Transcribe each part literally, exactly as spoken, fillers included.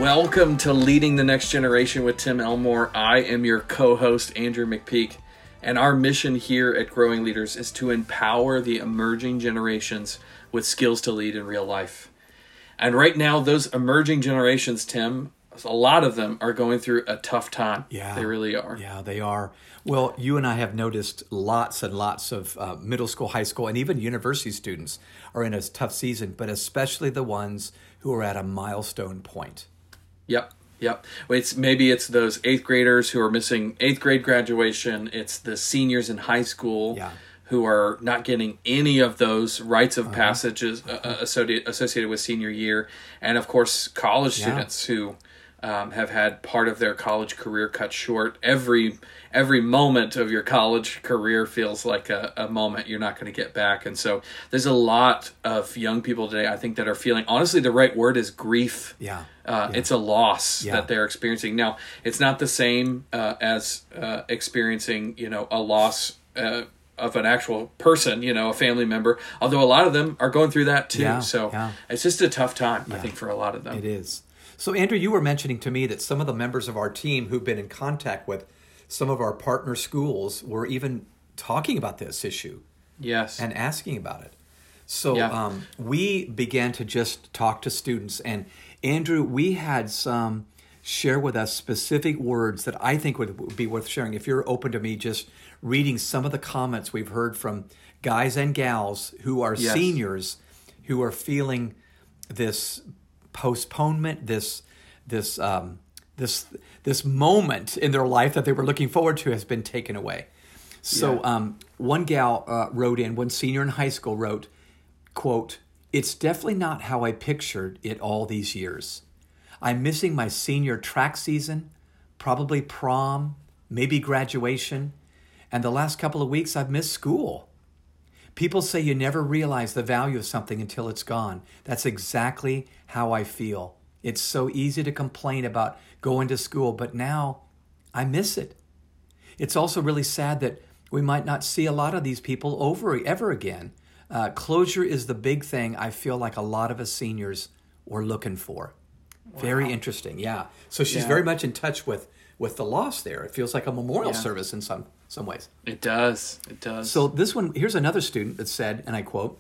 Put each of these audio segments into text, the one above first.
Welcome to Leading the Next Generation with Tim Elmore. I am your co-host, Andrew McPeak, and our mission here at Growing Leaders is to empower the emerging generations with skills to lead in real life. And right now, those emerging generations, Tim, a lot of them are going through a tough time. Yeah, they really are. Yeah, they are. Well, you and I have noticed lots and lots of uh, middle school, high school, and even university students are in a tough season, but especially the ones who are at a milestone point. Yep, yep. It's maybe it's those eighth graders who are missing eighth grade graduation. It's the seniors in high school yeah. who are not getting any of those rites of uh-huh. passages uh, associated associated with senior year, and of course, college yeah. students who um, have had part of their college career cut short. Every every moment of your college career feels like a, a moment you're not going to get back, and so there's a lot of young people today, I think, that are feeling. Honestly, the right word is grief. Yeah. Uh, yeah. It's a loss yeah. that they're experiencing. Now, it's not the same uh, as uh, experiencing, you know, a loss uh, of an actual person, you know, a family member, although a lot of them are going through that too. Yeah, so yeah. it's just a tough time, yeah. I think, for a lot of them. It is. So, Andrew, you were mentioning to me that some of the members of our team who've been in contact with some of our partner schools were even talking about this issue. Yes. And asking about it. So yeah. um, we began to just talk to students. And Andrew, we had some share with us specific words that I think would be worth sharing. If you're open to me just reading some of the comments we've heard from guys and gals who are yes. seniors who are feeling this postponement, this this um, this this moment in their life that they were looking forward to has been taken away. So yeah. um, one gal uh, wrote in, one senior in high school wrote, quote, "It's definitely not how I pictured it all these years. I'm missing my senior track season, probably prom, maybe graduation, and the last couple of weeks I've missed school. People say you never realize the value of something until it's gone. That's exactly how I feel. It's so easy to complain about going to school, but now I miss it. It's also really sad that we might not see a lot of these people over ever again. Uh, closure is the big thing I feel like a lot of us seniors were looking for." Wow. Very interesting, yeah. So she's yeah. very much in touch with, with the loss there. It feels like a memorial yeah. service in some, some ways. It does, it does. So this one, here's another student that said, and I quote,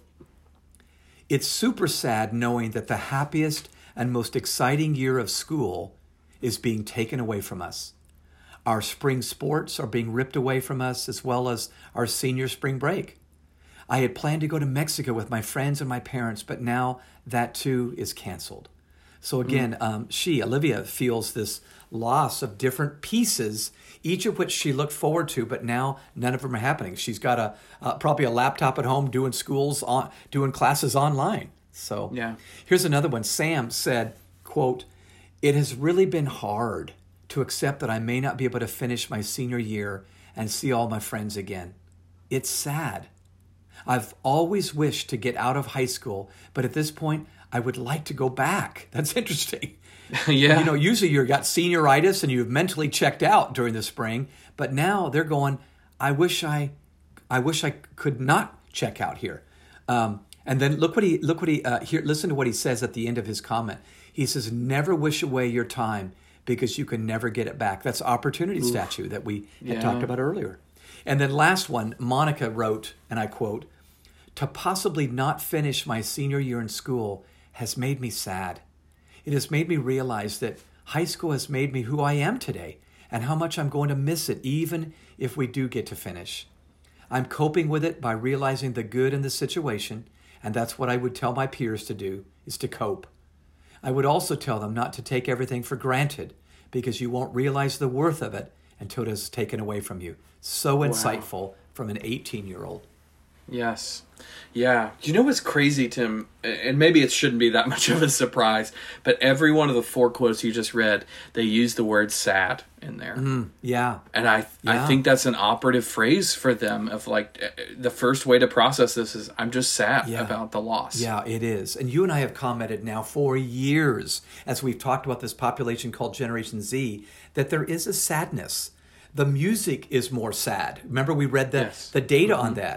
"It's super sad knowing that the happiest and most exciting year of school is being taken away from us. Our spring sports are being ripped away from us, as well as our senior spring break. I had planned to go to Mexico with my friends and my parents, but now that too is canceled." So again, mm. um, she, Olivia, feels this loss of different pieces, each of which she looked forward to, but now none of them are happening. She's got a uh, probably a laptop at home doing schools, on, doing classes online. So yeah. Here's another one. Sam said, quote, "It has really been hard to accept that I may not be able to finish my senior year and see all my friends again. It's sad. I've always wished to get out of high school, but at this point, I would like to go back." That's interesting. yeah. You know, usually you've got senioritis and you've mentally checked out during the spring, but now they're going, I wish I, I wish I could not check out here. Um, and then look what he, look what he, uh, here, listen to what he says at the end of his comment. He says, "Never wish away your time because you can never get it back." That's opportunity Oof. statue that we had yeah. talked about earlier. And then last one, Monica wrote, and I quote, "To possibly not finish my senior year in school has made me sad. It has made me realize that high school has made me who I am today and how much I'm going to miss it even if we do get to finish. I'm coping with it by realizing the good in the situation, and that's what I would tell my peers to do, is to cope. I would also tell them not to take everything for granted because you won't realize the worth of it until it is taken away from you." So insightful wow. from an eighteen-year-old. Yes. Yeah. Do you know what's crazy, Tim? And maybe it shouldn't be that much of a surprise, but every one of the four quotes you just read, they use the word sad in there. Mm, yeah. And I yeah. I think that's an operative phrase for them of like, the first way to process this is, I'm just sad yeah. about the loss. Yeah, it is. And you and I have commented now for years, as we've talked about this population called Generation Z, that there is a sadness. The music is more sad. Remember we read the, yes. the data mm-hmm. on that.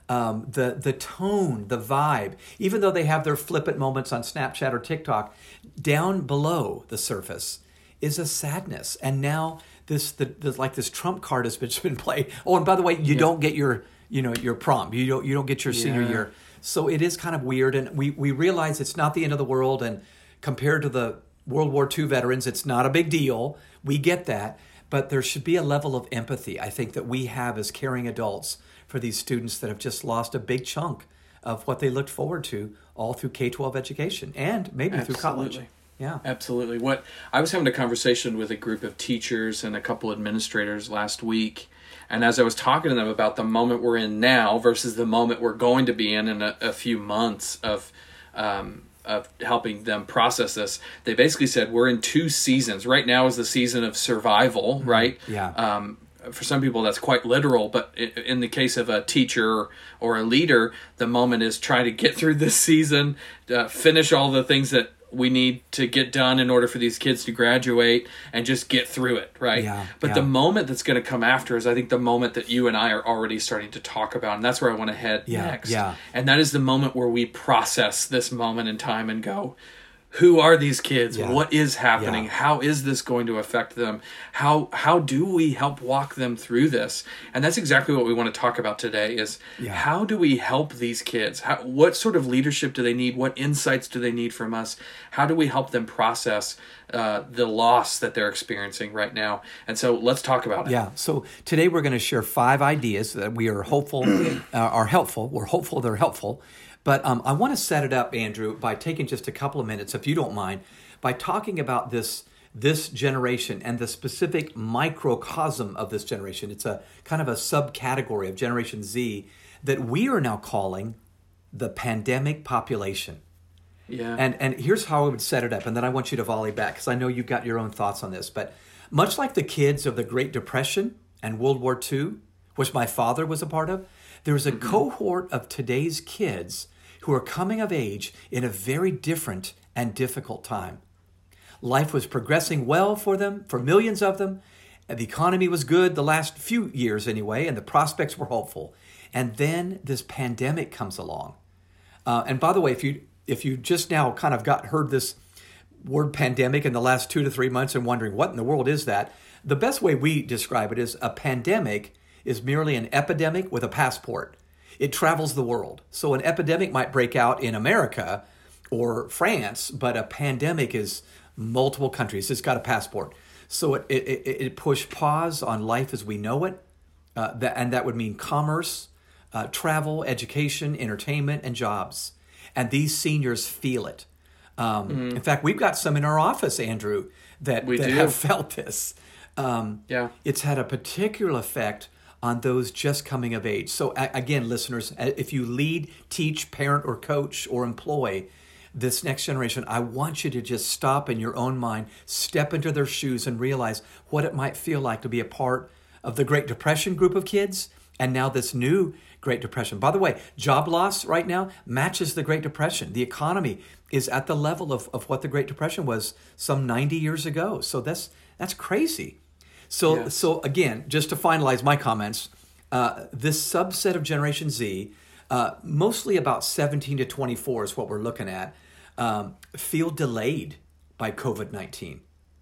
Um, the the tone, the vibe, even though they have their flippant moments on Snapchat or TikTok, down below the surface is a sadness. And now this the, the like this trump card has been, been played. Oh, and by the way, you yeah. don't get your you know your prom. You don't you don't get your yeah. senior year. So it is kind of weird, and we we realize it's not the end of the world. And compared to the World War Two veterans, it's not a big deal. We get that, but there should be a level of empathy, I think, that we have as caring adults for these students that have just lost a big chunk of what they looked forward to all through K twelve education and maybe Absolutely. through college. Yeah, absolutely. What I was having a conversation with a group of teachers and a couple administrators last week, and as I was talking to them about the moment we're in now versus the moment we're going to be in in a, a few months of um, of helping them process this, they basically said we're in two seasons. Right now is the season of survival, mm-hmm. right? Yeah. Um, for some people that's quite literal, but in the case of a teacher or a leader, the moment is try to get through this season, uh, finish all the things that we need to get done in order for these kids to graduate, and just get through it, right? Yeah, but yeah. the moment that's going to come after is, I think, the moment that you and I are already starting to talk about, and that's where I want to head yeah, next. Yeah. And that is the moment where we process this moment in time and go, who are these kids? Yeah. What is happening? Yeah. How is this going to affect them? How how do we help walk them through this? And that's exactly what we want to talk about today is Yeah. how do we help these kids? How, what sort of leadership do they need? What insights do they need from us? How do we help them process uh, the loss that they're experiencing right now? And so let's talk about it. Yeah. So today we're going to share five ideas that we are hopeful uh, are helpful. We're hopeful they're helpful. But um, I want to set it up, Andrew, by taking just a couple of minutes, if you don't mind, by talking about this this generation and the specific microcosm of this generation. It's a kind of a subcategory of Generation Z that we are now calling the pandemic population. Yeah. And and here's how I would set it up, and then I want you to volley back, because I know you've got your own thoughts on this. But much like the kids of the Great Depression and World War Two, which my father was a part of, there's a mm-hmm. cohort of today's kids who are coming of age in a very different and difficult time. Life was progressing well for them, for millions of them. And the economy was good the last few years anyway, and the prospects were hopeful. And then this pandemic comes along. Uh, and by the way, if you if you just now kind of got heard this word pandemic in the last two to three months and wondering what in the world is that, the best way we describe it is a pandemic is merely an epidemic with a passport. It travels the world. So an epidemic might break out in America or France, but a pandemic is multiple countries. It's got a passport. So it it, it, it pushed pause on life as we know it, uh, that, and that would mean commerce, uh, travel, education, entertainment, and jobs. And these seniors feel it. Um, mm-hmm. In fact, we've got some in our office, Andrew, that, that have felt this. Um, yeah. It's had a particular effect on those just coming of age. So again, listeners, if you lead, teach, parent, or coach, or employ this next generation, I want you to just stop in your own mind, step into their shoes, and realize what it might feel like to be a part of the Great Depression group of kids, and now this new Great Depression. By the way, job loss right now matches the Great Depression. The economy is at the level of, of what the Great Depression was some ninety years ago. So that's that's crazy. So, yes. so again, just to finalize my comments, uh, this subset of Generation Z, uh, mostly about seventeen to twenty-four is what we're looking at, um, feel delayed by covid nineteen.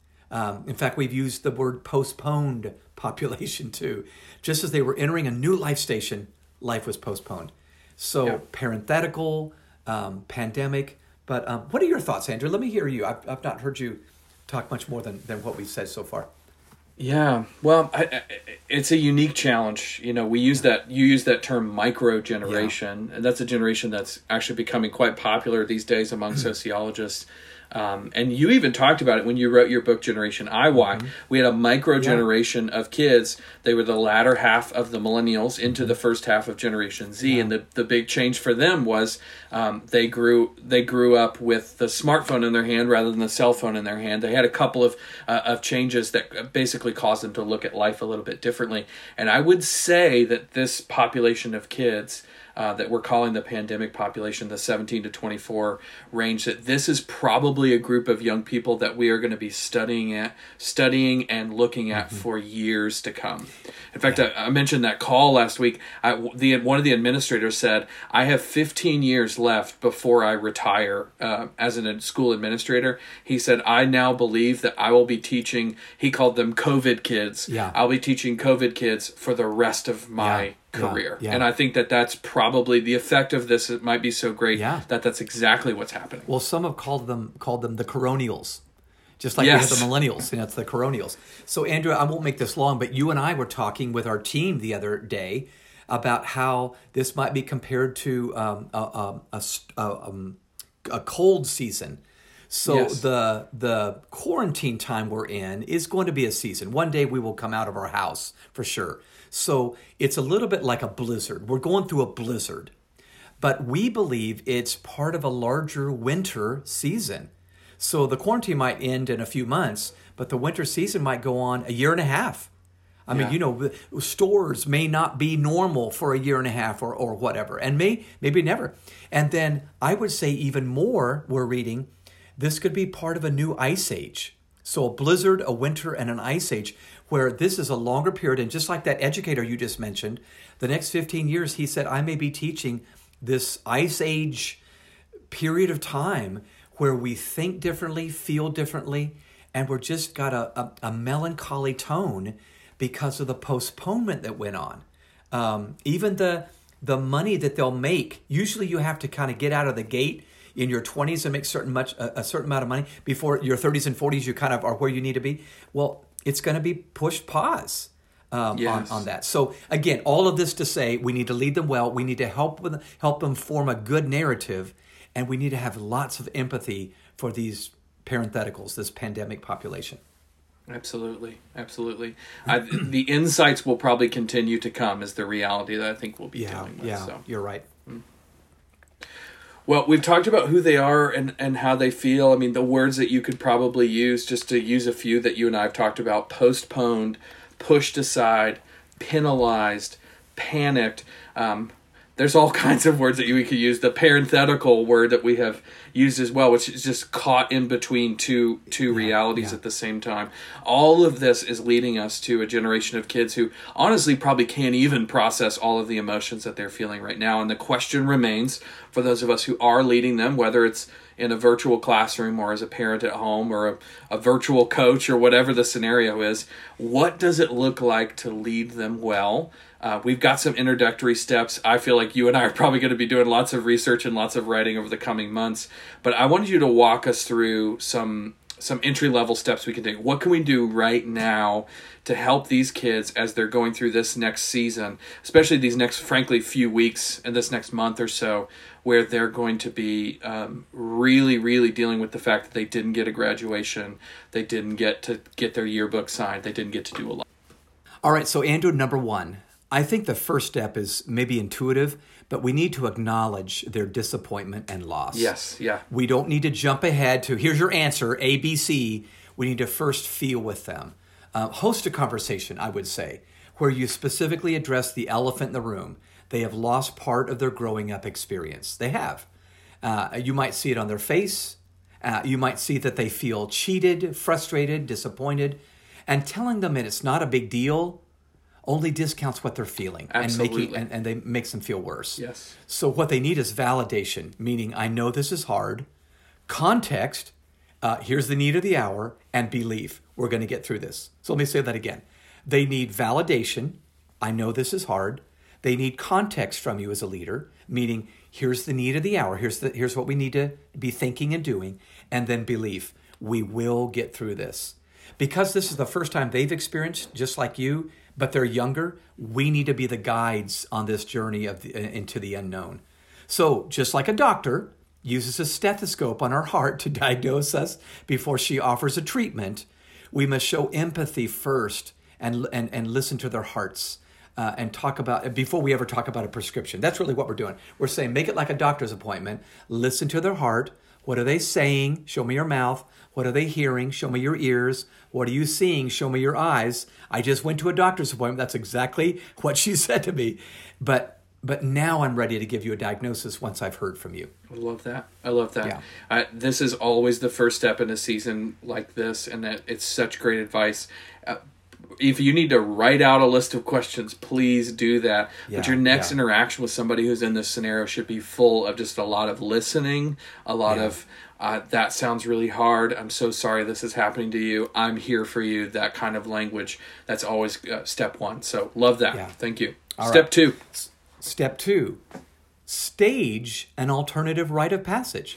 Um, in fact, we've used the word postponed population too. Just as they were entering a new life station, life was postponed. So yeah. parenthetical, um, pandemic. But um, what are your thoughts, Andrew? Let me hear you. I've, I've not heard you talk much more than, than what we've said so far. Yeah, well, I, I, it's a unique challenge. You know, we use that, you use that term micro generation, yeah. and that's a generation that's actually becoming quite popular these days among sociologists. Um, and you even talked about it when you wrote your book, Generation I Y. Mm-hmm. We had a micro generation yeah. of kids. They were the latter half of the millennials into the first half of Generation Z. Yeah. And the, the big change for them was um, they grew they grew up with the smartphone in their hand rather than the cell phone in their hand. They had a couple of uh, of changes that basically caused them to look at life a little bit differently. And I would say that this population of kids uh, that we're calling the pandemic population, the seventeen to twenty-four range, that this is probably a group of young people that we are going to be studying at, studying and looking at mm-hmm. for years to come. In fact, yeah. I, I mentioned that call last week. I, the one of the administrators said, "I have fifteen years left before I retire uh, as a school administrator." He said, "I now believe that I will be teaching." He called them COVID kids. Yeah. I'll be teaching COVID kids for the rest of my yeah. career. Yeah. Yeah. And I think that that's probably the effect of this. It might be so great yeah. that that's exactly what's happening. Well, some have called them called them the coronials, just like yes. we have the millennials. You know, it's the coronials. So, Andrew, I won't make this long, but you and I were talking with our team the other day about how this might be compared to um, a, a, a, a, um, a cold season. So yes. the the quarantine time we're in is going to be a season. One day we will come out of our house for sure. So it's a little bit like a blizzard. We're going through a blizzard. But we believe it's part of a larger winter season. So the quarantine might end in a few months, but the winter season might go on a year and a half. I mean, yeah. you know, stores may not be normal for a year and a half or, or whatever, and may maybe never. And then I would say even more, we're reading, this could be part of a new ice age. So a blizzard, a winter, and an ice age, where this is a longer period. And just like that educator you just mentioned, the next fifteen years, he said, I may be teaching this ice age period of time where we think differently, feel differently, and we're just got a, a, a melancholy tone because of the postponement that went on. Um, even the the money that they'll make, usually you have to kind of get out of the gate in your twenties and make certain much a, a certain amount of money before your thirties and forties you kind of are where you need to be. Well, it's going to be pushed pause um, yes. on, on that. So again, all of this to say we need to lead them well. We need to help with help them form a good narrative, and we need to have lots of empathy for these parentheticals, this pandemic population. Absolutely, absolutely. I, the insights will probably continue to come as the reality that I think we'll be yeah, dealing with. Yeah, so. You're right. Mm. Well, we've talked about who they are and, and how they feel. I mean, the words that you could probably use, just to use a few that you and I have talked about: postponed, pushed aside, penalized, panicked. Um, there's all kinds of words that we could use. The parenthetical word that we have used as well, which is just caught in between two two yeah, realities yeah. at the same time. All of this is leading us to a generation of kids who honestly probably can't even process all of the emotions that they're feeling right now. And the question remains for those of us who are leading them, whether it's in a virtual classroom or as a parent at home or a, a virtual coach or whatever the scenario is, what does it look like to lead them well? Uh, we've got some introductory steps. I feel like you and I are probably going to be doing lots of research and lots of writing over the coming months. But I wanted you to walk us through some some entry-level steps we can take. What can we do right now to help these kids as they're going through this next season, especially these next, frankly, few weeks and this next month or so, where they're going to be um, really, really dealing with the fact that they didn't get a graduation, they didn't get to get their yearbook signed, they didn't get to do a lot. All right, so Andrew, number one, I think the first step is maybe intuitive, but we need to acknowledge their disappointment and loss. Yes, yeah. We don't need to jump ahead to, here's your answer, A, B, C. We need to first feel with them. Uh, host a conversation, I would say, where you specifically address the elephant in the room. They have lost part of their growing up experience. They have. Uh, you might see it on their face. Uh, you might see that they feel cheated, frustrated, disappointed. And telling them that it's not a big deal only discounts what they're feeling and making and, and they makes them feel worse. Yes. So what they need is validation, meaning I know this is hard. Context, uh, here's the need of the hour, and belief. We're going to get through this. So let me say that again. They need validation. I know this is hard. They need context from you as a leader, meaning here's the need of the hour. Here's the here's what we need to be thinking and doing, and then belief. We will get through this. Because this is the first time they've experienced, just like you, but they're younger, we need to be the guides on this journey of the, into the unknown. So just like a doctor uses a stethoscope on our heart to diagnose us before she offers a treatment, we must show empathy first and and, and listen to their hearts uh, and talk about, before we ever talk about a prescription. That's really what we're doing. We're saying make it like a doctor's appointment. Listen to their heart. What are they saying? Show me your mouth. What are they hearing? Show me your ears. What are you seeing? Show me your eyes. I just went to a doctor's appointment. That's exactly what she said to me. But but now I'm ready to give you a diagnosis once I've heard from you. I love that. I love that. Yeah. Uh, this is always the first step in a season like this, and that it's such great advice. Uh, if you need to write out a list of questions, please do that. Yeah, but your next yeah. interaction with somebody who's in this scenario should be full of just a lot of listening, a lot Yeah. of, uh, that sounds really hard. I'm so sorry this is happening to you. I'm here for you. That kind of language. That's always uh, step one. So love that. Yeah. Thank you. All step right. two. Step two, stage an alternative rite of passage.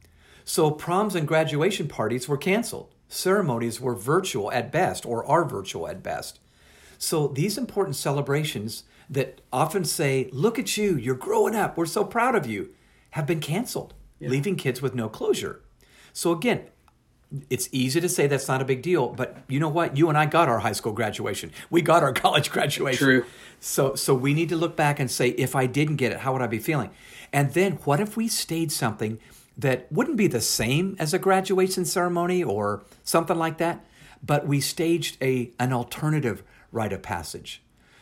So proms and graduation parties were canceled. Ceremonies were virtual at best, or are virtual at best. So these important celebrations that often say, look at you, you're growing up, we're so proud of you, have been canceled, Yeah. leaving kids with no closure. So again, it's easy to say that's not a big deal, but you know what? You and I got our high school graduation. We got our college graduation. True. So so we need to look back and say, if I didn't get it, how would I be feeling? And then what if we staged something that wouldn't be the same as a graduation ceremony or something like that, but we staged a an alternative rite of passage?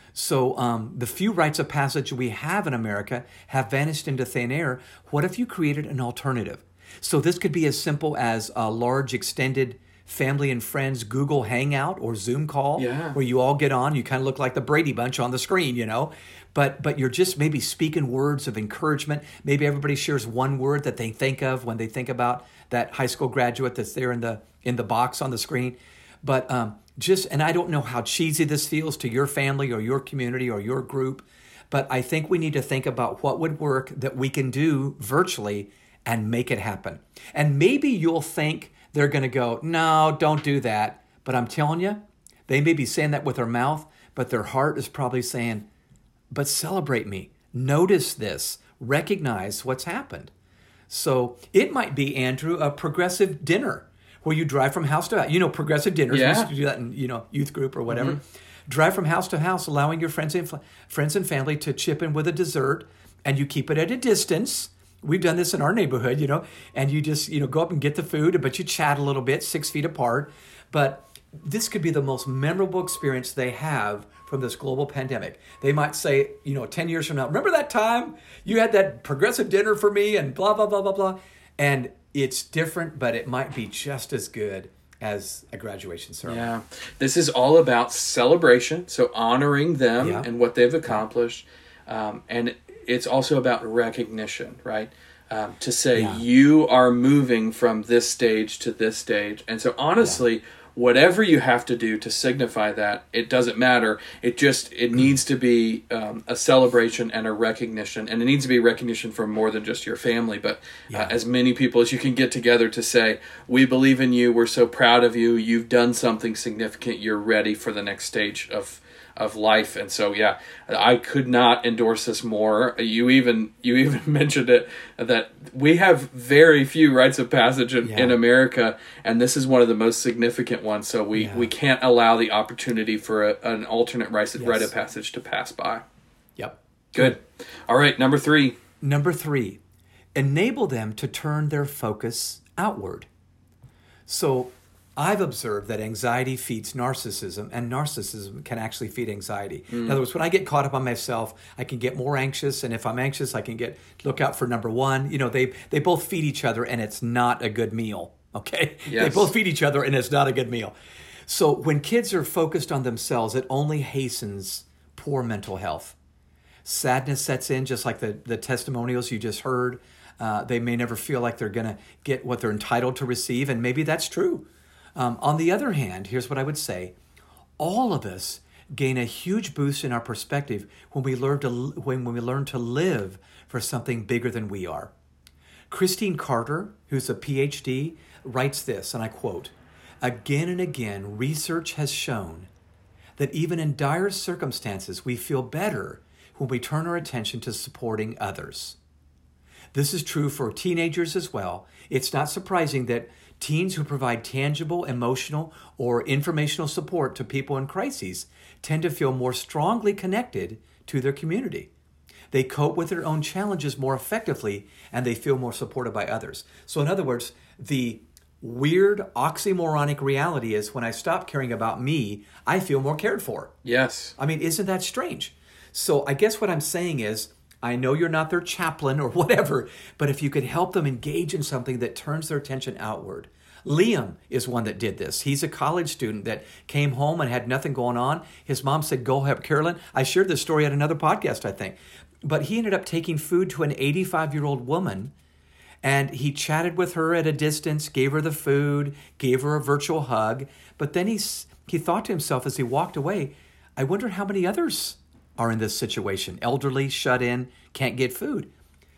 So um, the few rites of passage we have in America have vanished into thin air. What if you created an alternative? So this could be as simple as a large extended family and friends Google Hangout or Zoom call, Yeah. where you all get on. You kind of look like the Brady Bunch on the screen, you know, but but you're just maybe speaking words of encouragement. Maybe everybody shares one word that they think of when they think about that high school graduate that's there in the in the box on the screen. But um, just, and I don't know how cheesy this feels to your family or your community or your group, but I think we need to think about what would work that we can do virtually and make it happen. And maybe you'll think they're going to go, no, don't do that. But I'm telling you, they may be saying that with their mouth, but their heart is probably saying, but celebrate me. Notice this. Recognize what's happened. So it might be, Andrew, a progressive dinner where you drive from house to house. You know, progressive dinners. Yeah. We used to do that in, you know, youth group or whatever. Mm-hmm. Drive from house to house, allowing your friends and, friends and family to chip in with a dessert, and you keep it at a distance. We've done this in our neighborhood, you know, and you just, you know, go up and get the food, but you chat a little bit, six feet apart. But this could be the most memorable experience they have from this global pandemic. They might say, you know, ten years from now, remember that time you had that progressive dinner for me and blah, blah, blah, blah, blah. And it's different, but it might be just as good as a graduation ceremony. Yeah. This is all about celebration, so honoring them Yeah. and what they've accomplished. Um, and it's also about recognition, right? Um, to say Yeah. you are moving from this stage to this stage. And so honestly, whatever you have to do to signify that, it doesn't matter. It just, it needs to be um, a celebration and a recognition. And it needs to be recognition from more than just your family, but Yeah. uh, as many people as you can get together to say, we believe in you, we're so proud of you, you've done something significant, you're ready for the next stage of of life. And so, yeah, I could not endorse this more. You even you even mentioned it, that we have very few rites of passage in, Yeah. in America, and this is one of the most significant ones. So we, Yeah. we can't allow the opportunity for a, an alternate rite, Yes. rite of passage to pass by. Yep. Good. All right, number three. Number three, enable them to turn their focus outward. So I've observed that anxiety feeds narcissism, and narcissism can actually feed anxiety. In other words, when I get caught up on myself, I can get more anxious, and if I'm anxious, I can get look out for number one. You know, they they both feed each other, and it's not a good meal. Okay, Yes. They both feed each other, and it's not a good meal. So when kids are focused on themselves, it only hastens poor mental health. Sadness sets in, just like the, the testimonials you just heard. Uh, they may never feel like they're going to get what they're entitled to receive, and maybe that's true. Um, on the other hand, here's what I would say. All of us gain a huge boost in our perspective when we learn to when, when we learn to live for something bigger than we are. Christine Carter, who's a P H D, writes this, and I quote, "Again and again, research has shown that even in dire circumstances, we feel better when we turn our attention to supporting others." This is true for teenagers as well. It's not surprising that teens who provide tangible, emotional, or informational support to people in crises tend to feel more strongly connected to their community. They cope with their own challenges more effectively, and they feel more supported by others. So in other words, the weird oxymoronic reality is when I stop caring about me, I feel more cared for. Yes. I mean, isn't that strange? So I guess what I'm saying is, I know you're not their chaplain or whatever, but if you could help them engage in something that turns their attention outward. Liam is one that did this. He's a college student that came home and had nothing going on. His mom said, go help Carolyn. I shared this story at another podcast, I think. But he ended up taking food to an eighty-five-year-old woman, and he chatted with her at a distance, gave her the food, gave her a virtual hug. But then he, he thought to himself as he walked away, I wonder how many others are in this situation. Elderly, shut in, can't get food.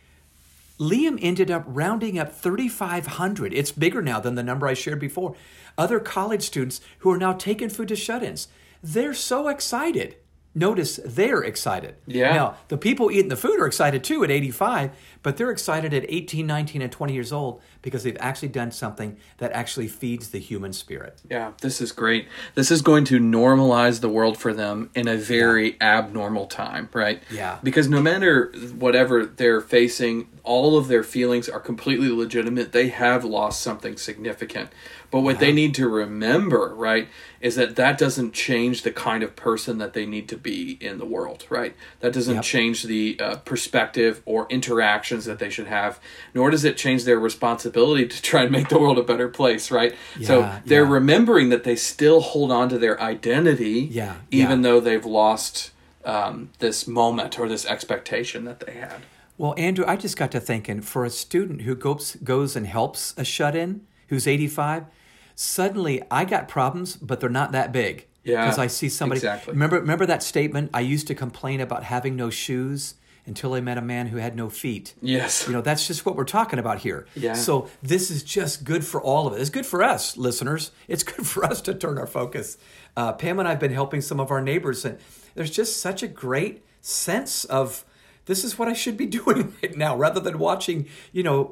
Liam ended up rounding up thirty-five hundred. It's bigger now than the number I shared before. Other college students who are now taking food to shut-ins. They're so excited. Notice they're excited. Yeah. Now, the people eating the food are excited too at eighty-five, but they're excited at eighteen, nineteen, and twenty years old because they've actually done something that actually feeds the human spirit. Yeah, this is great. This is going to normalize the world for them in a very yeah. abnormal time, right? Yeah. Because no matter whatever they're facing, all of their feelings are completely legitimate. They have lost something significant. But what yeah. they need to remember, right, is that that doesn't change the kind of person that they need to be in the world, right? That doesn't yep. change the uh, perspective or interactions that they should have, nor does it change their responsibility to try and make the world a better place, right? Yeah, so they're yeah. remembering that they still hold on to their identity, yeah, even yeah. though they've lost um, this moment or this expectation that they had. Well, Andrew, I just got to thinking, for a student who goes, goes and helps a shut-in who's eighty-five, suddenly I got problems, but they're not that big. Yeah, because I see somebody. Exactly. Remember, remember that statement? I used to complain about having no shoes until I met a man who had no feet. Yes. You know, that's just what we're talking about here. Yeah. So this is just good for all of us. It's good for us, listeners. It's good for us to turn our focus. Uh, Pam and I have been helping some of our neighbors, and there's just such a great sense of this is what I should be doing right now, rather than watching, you know,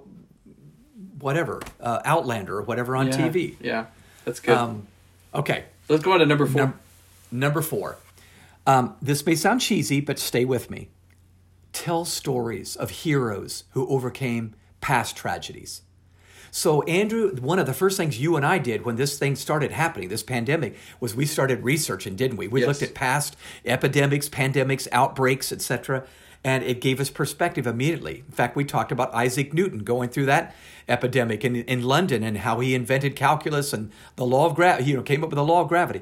whatever, uh, Outlander or whatever on yeah. T V. Yeah, that's good. Um, okay. Let's go on to number four. Num- number four. Um, this may sound cheesy, but stay with me. Tell stories of heroes who overcame past tragedies. So, Andrew, one of the first things you and I did when this thing started happening, this pandemic, was we started researching, didn't we? We yes. looked at past epidemics, pandemics, outbreaks, et cetera, and it gave us perspective immediately. In fact, we talked about Isaac Newton going through that epidemic in, in London and how he invented calculus and the law of gravity, you know, came up with the law of gravity.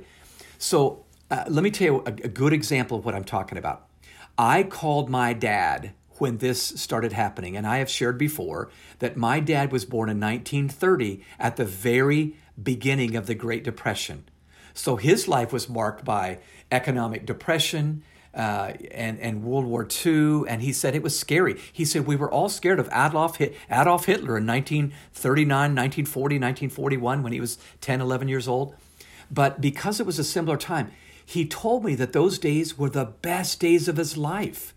So uh, let me tell you a, a good example of what I'm talking about. I called my dad when this started happening, and I have shared before that my dad was born in nineteen thirty at the very beginning of the Great Depression. So his life was marked by economic depression, Uh, and, and World War Two, and he said it was scary. He said we were all scared of Adolf, Adolf Hitler in nineteen thirty-nine, nineteen forty, nineteen forty-one when he was ten, eleven years old. But because it was a similar time, he told me that those days were the best days of his life.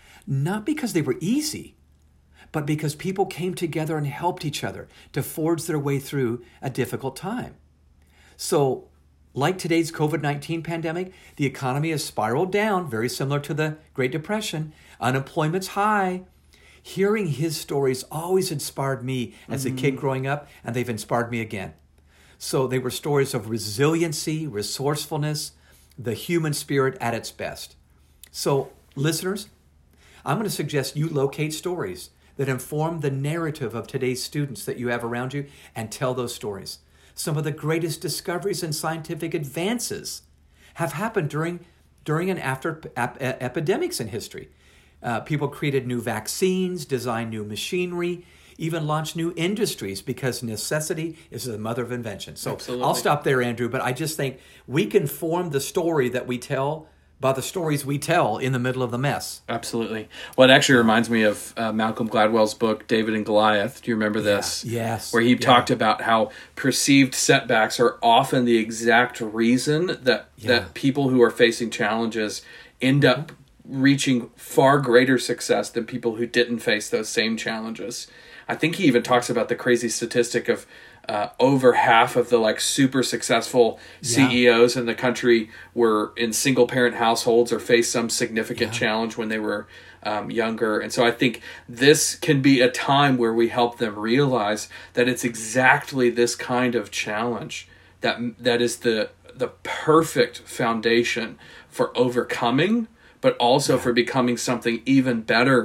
Not because they were easy, but because people came together and helped each other to forge their way through a difficult time. So, like today's covid nineteen pandemic, the economy has spiraled down, very similar to the Great Depression. Unemployment's high. Hearing his stories always inspired me as mm-hmm. a kid growing up, and they've inspired me again. So they were stories of resiliency, resourcefulness, the human spirit at its best. So, listeners, I'm going to suggest you locate stories that inform the narrative of today's students that you have around you and tell those stories. Some of the greatest discoveries and scientific advances have happened during, during and after ap- epidemics in history. Uh, people created new vaccines, designed new machinery, even launched new industries because necessity is the mother of invention. So Absolutely. I'll stop there, Andrew, but I just think we can form the story that we tell by the stories we tell in the middle of the mess. Absolutely. Well, it actually reminds me of uh, Malcolm Gladwell's book, David and Goliath. Do you remember this? Yeah. Yes. Where he yeah. talked about how perceived setbacks are often the exact reason that, Yeah. that people who are facing challenges end up reaching far greater success than people who didn't face those same challenges. I think he even talks about the crazy statistic of uh, over half of the like super successful C E Os yeah. in the country were in single parent households or faced some significant yeah. challenge when they were um, younger. And so I think this can be a time where we help them realize that it's exactly this kind of challenge that that is the the perfect foundation for overcoming, but also yeah. for becoming something even better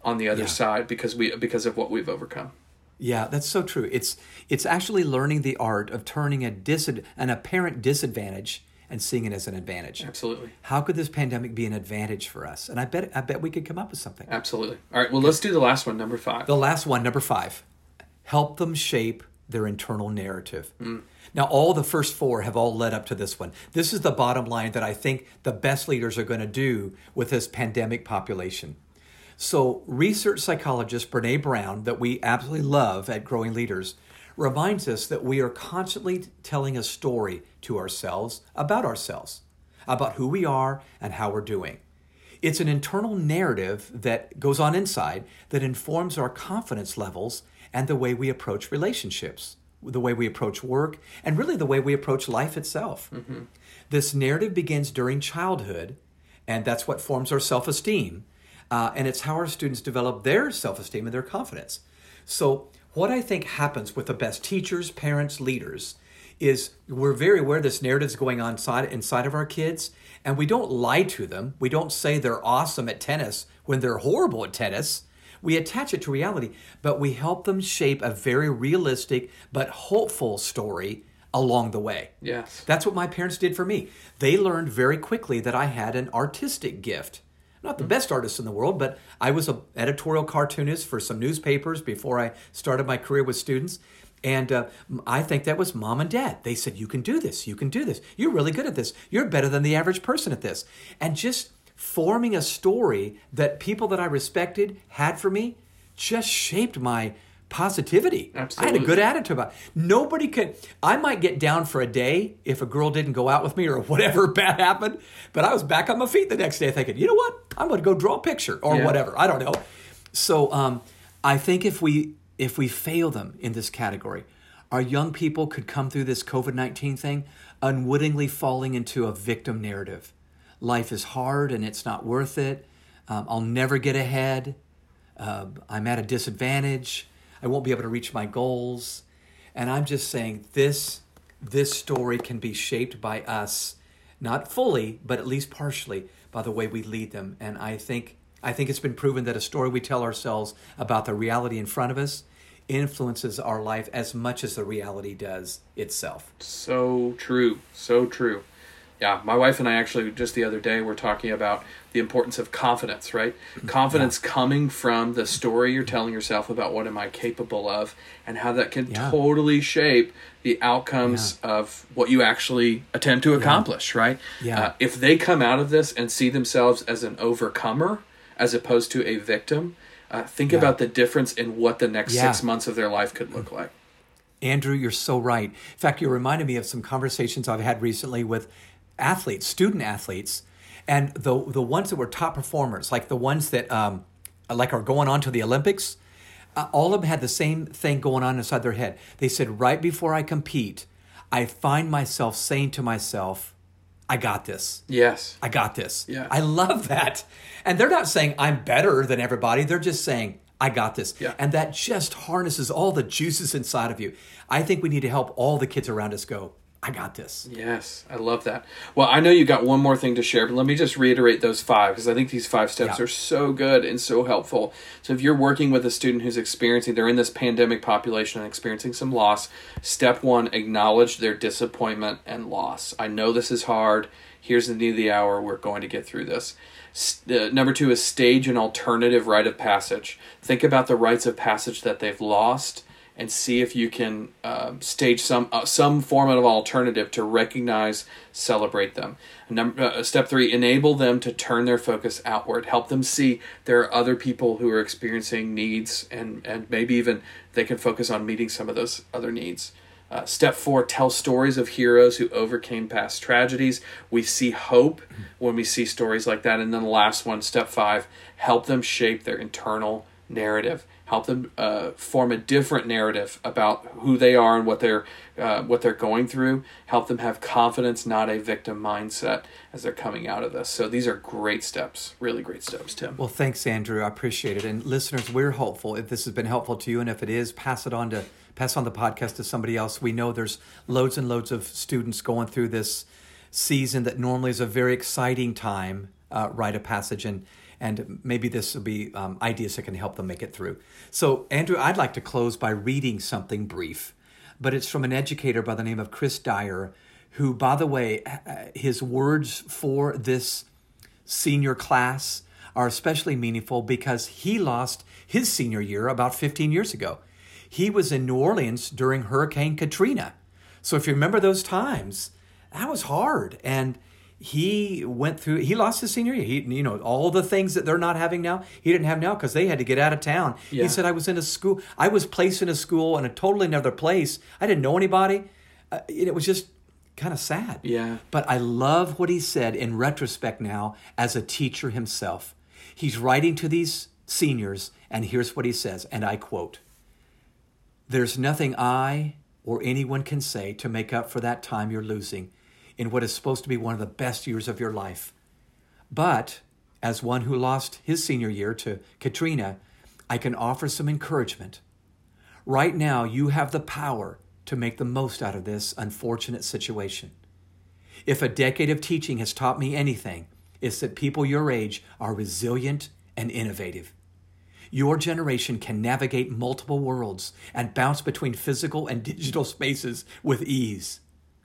on the other Yeah. side because we because of what we've overcome. Yeah, that's so true. It's it's actually learning the art of turning a disad- an apparent disadvantage and seeing it as an advantage. Absolutely. How could this pandemic be an advantage for us? And I bet I bet we could come up with something. Absolutely. All right, well, let's do the last one, number five. The last one, number five, help them shape their internal narrative. Mm. Now, all the first four have all led up to this one. This is the bottom line that I think the best leaders are going to do with this pandemic population. So research psychologist Brene Brown, that we absolutely love at Growing Leaders, reminds us that we are constantly telling a story to ourselves about ourselves, about who we are and how we're doing. It's an internal narrative that goes on inside that informs our confidence levels and the way we approach relationships, the way we approach work, and really the way we approach life itself. Mm-hmm. This narrative begins during childhood, and that's what forms our self-esteem. Uh, and it's how our students develop their self-esteem and their confidence. So what I think happens with the best teachers, parents, leaders is we're very aware this narrative is going on inside, inside of our kids, and we don't lie to them. We don't say they're awesome at tennis when they're horrible at tennis. We attach it to reality, but we help them shape a very realistic but hopeful story along the way. Yes. That's what my parents did for me. They learned very quickly that I had an artistic gift. Not the best artist in the world, but I was an editorial cartoonist for some newspapers before I started my career with students. And uh, I think that was mom and dad. They said, you can do this, you can do this. You're really good at this. You're better than the average person at this. And just forming a story that people that I respected had for me just shaped my positivity. Absolutely. I had a good attitude about it. Nobody could, I might get down for a day if a girl didn't go out with me or whatever bad happened, but I was back on my feet the next day thinking, you know what? I'm going to go draw a picture or yeah. whatever. I don't know. So um, I think if we if we fail them in this category, our young people could come through this covid nineteen thing unwittingly falling into a victim narrative. Life is hard and it's not worth it. Um, I'll never get ahead. Uh, I'm at a disadvantage. I won't be able to reach my goals. And I'm just saying this, this story can be shaped by us, not fully, but at least partially by the way we lead them. And I think I think it's been proven that a story we tell ourselves about the reality in front of us influences our life as much as the reality does itself. So true. So true. Yeah, my wife and I actually just the other day were talking about the importance of confidence, right? Confidence yeah. coming from the story you're telling yourself about what am I capable of and how that can yeah. totally shape the outcomes yeah. of what you actually attempt to accomplish, yeah. right? Yeah. Uh, if they come out of this and see themselves as an overcomer as opposed to a victim, uh, think yeah. about the difference in what the next yeah. six months of their life could look like. Andrew, you're so right. In fact, you reminded me of some conversations I've had recently with athletes, student athletes, and the the ones that were top performers, like the ones that um, like are going on to the Olympics, uh, all of them had the same thing going on inside their head. They said, right before I compete, I find myself saying to myself, I got this. Yes. I got this. Yeah. I love that. And they're not saying I'm better than everybody. They're just saying, I got this. Yeah. And that just harnesses all the juices inside of you. I think we need to help all the kids around us go, I got this. Yes, I love that. Well, I know you got one more thing to share, but let me just reiterate those five because I think these five steps yeah. are so good and so helpful. So if you're working with a student who's experiencing, they're in this pandemic population and experiencing some loss, step one, acknowledge their disappointment and loss. I know this is hard. Here's the need of the hour. We're going to get through this. Uh, number two is stage an alternative rite of passage. Think about the rites of passage that they've lost and see if you can uh, stage some uh, some form of alternative to recognize, celebrate them. Number, uh, step three, enable them to turn their focus outward. Help them see there are other people who are experiencing needs, and, and maybe even they can focus on meeting some of those other needs. Uh, step four, tell stories of heroes who overcame past tragedies. We see hope when we see stories like that. And then the last one, step five, help them shape their internal narrative. Help them uh, form a different narrative about who they are and what they're uh, what they're going through. Help them have confidence, not a victim mindset, as they're coming out of this. So these are great steps, really great steps, Tim. Well, thanks, Andrew. I appreciate it. And listeners, we're hopeful. If this has been helpful to you, and if it is, pass it on to pass on the podcast to somebody else. We know there's loads and loads of students going through this season that normally is a very exciting time, uh, rite of passage, and And maybe this will be um, ideas that can help them make it through. So, Andrew, I'd like to close by reading something brief, but it's from an educator by the name of Chris Dyer, who, by the way, his words for this senior class are especially meaningful because he lost his senior year about fifteen years ago. He was in New Orleans during Hurricane Katrina. So if you remember those times, that was hard. And he went through, he lost his senior year. He, you know, all the things that they're not having now, he didn't have now because they had to get out of town. Yeah. He said, I was in a school, I was placed in a school in a totally another place. I didn't know anybody. Uh, it was just kind of sad. Yeah. But I love what he said in retrospect now as a teacher himself. He's writing to these seniors, and here's what he says, and I quote, "There's nothing I or anyone can say to make up for that time you're losing in what is supposed to be one of the best years of your life. But as one who lost his senior year to Katrina, I can offer some encouragement. Right now, you have the power to make the most out of this unfortunate situation. If a decade of teaching has taught me anything, it's that people your age are resilient and innovative. Your generation can navigate multiple worlds and bounce between physical and digital spaces with ease.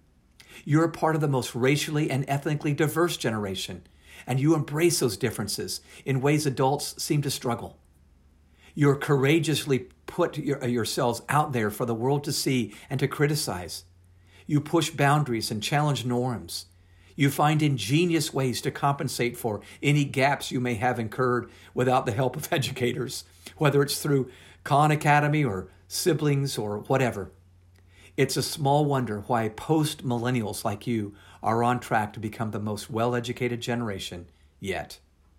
You're a part of the most racially and ethnically diverse generation, and you embrace those differences in ways adults seem to struggle. You're courageously put your, yourselves out there for the world to see and to criticize. You push boundaries and challenge norms. You find ingenious ways to compensate for any gaps you may have incurred without the help of educators, whether it's through Khan Academy or siblings or whatever. It's a small wonder why post-millennials like you are on track to become the most well-educated generation yet.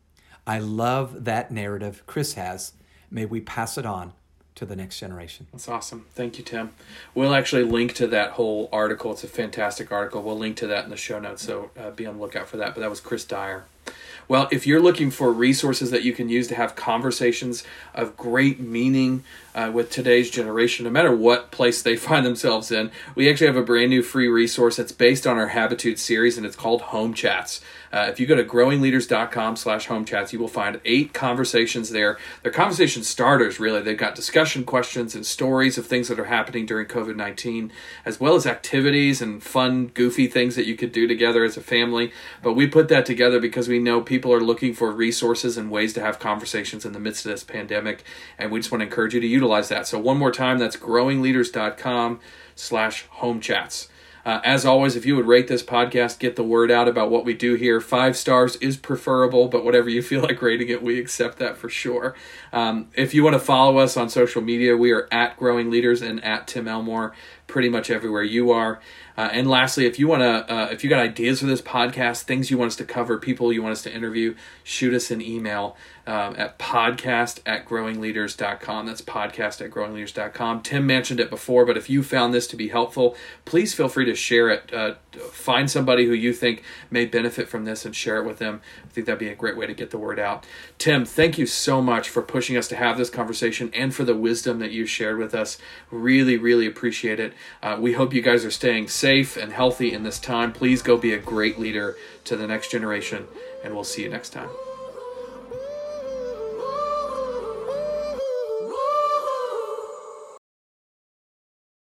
I love that narrative Chris has. May we pass it on to the next generation." That's awesome. Thank you, Tim. We'll actually link to that whole article. It's a fantastic article. We'll link to that in the show notes, so uh, be on the lookout for that. But that was Chris Dyer. Well, if you're looking for resources that you can use to have conversations of great meaning uh, with today's generation, no matter what place they find themselves in, we actually have a brand new free resource that's based on our Habitude series, and it's called Home Chats. Uh, if you go to growing leaders dot com slash home chats, you will find eight conversations there. They're conversation starters, really. They've got discussion questions and stories of things that are happening during covid nineteen, as well as activities and fun, goofy things that you could do together as a family. But we put that together because we know people are looking for resources and ways to have conversations in the midst of this pandemic, and we just want to encourage you to utilize that. So one more time, that's growing leaders dot com slash home chats. Uh, as always, if you would rate this podcast, get the word out about what we do here. Five stars is preferable, but whatever you feel like rating it, we accept that for sure. Um, if you want to follow us on social media, we are at Growing Leaders and at Tim Elmore, pretty much everywhere you are. Uh, and lastly, if you want to, uh, if you got ideas for this podcast, things you want us to cover, people you want us to interview, shoot us an email um, at podcast at growing leaders dot com. That's podcast at growing leaders dot com. Tim mentioned it before, but if you found this to be helpful, please feel free to share it. Uh, find somebody who you think may benefit from this and share it with them. I think that'd be a great way to get the word out. Tim, thank you so much for pushing us to have this conversation and for the wisdom that you shared with us. Really, really appreciate it. Uh, we hope you guys are staying safe and healthy in this time. Please go be a great leader to the next generation, and we'll see you next time.